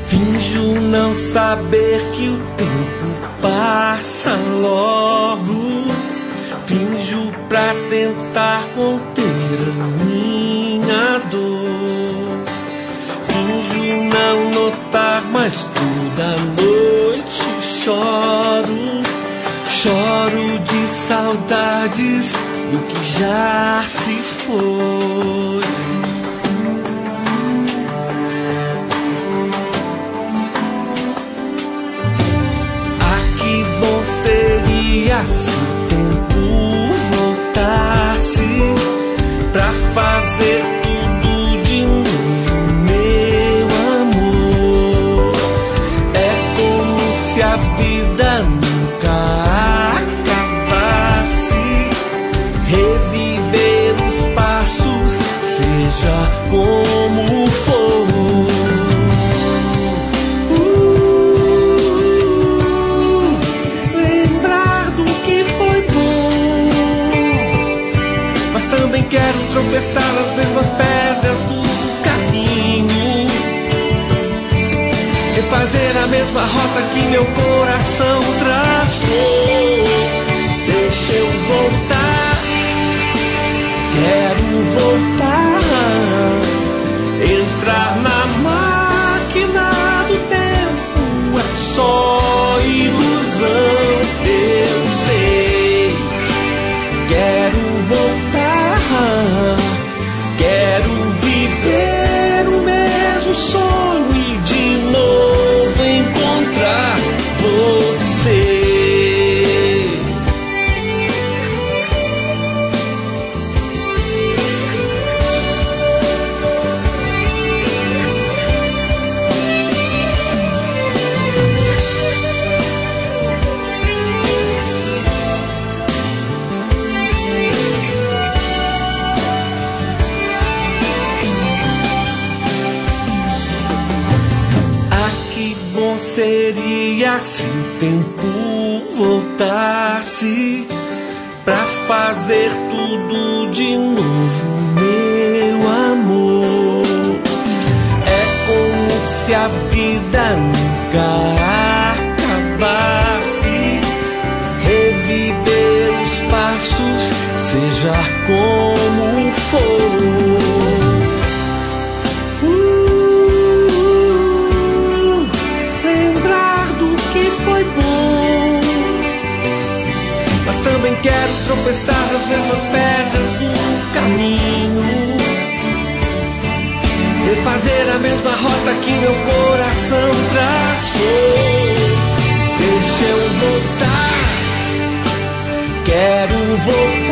Finjo não saber que o tempo passa logo. Finjo pra tentar conter a minha dor. Finjo não notar, mas toda noite choro. Choro de saudades do que já se foi. Seria se o tempo voltasse pra fazer tudo de novo, meu amor. É como se a vida nunca acabasse. Reviver os passos, seja como for. Também quero tropeçar nas mesmas pedras do caminho, refazer a mesma rota que meu coração traçou. Deixa eu voltar, quero voltar, entrar na máquina do tempo. É só ilusão, eu sei. Quero voltar, quero viver o mesmo sonho e de novo encontrar você. Seria se o tempo voltasse pra fazer tudo de novo, meu amor. É como se a vida nunca acabasse. Reviver os passos, seja como for. Mas também quero tropeçar nas mesmas pedras do caminho, refazer a mesma rota que meu coração traçou. Deixa eu voltar, quero voltar.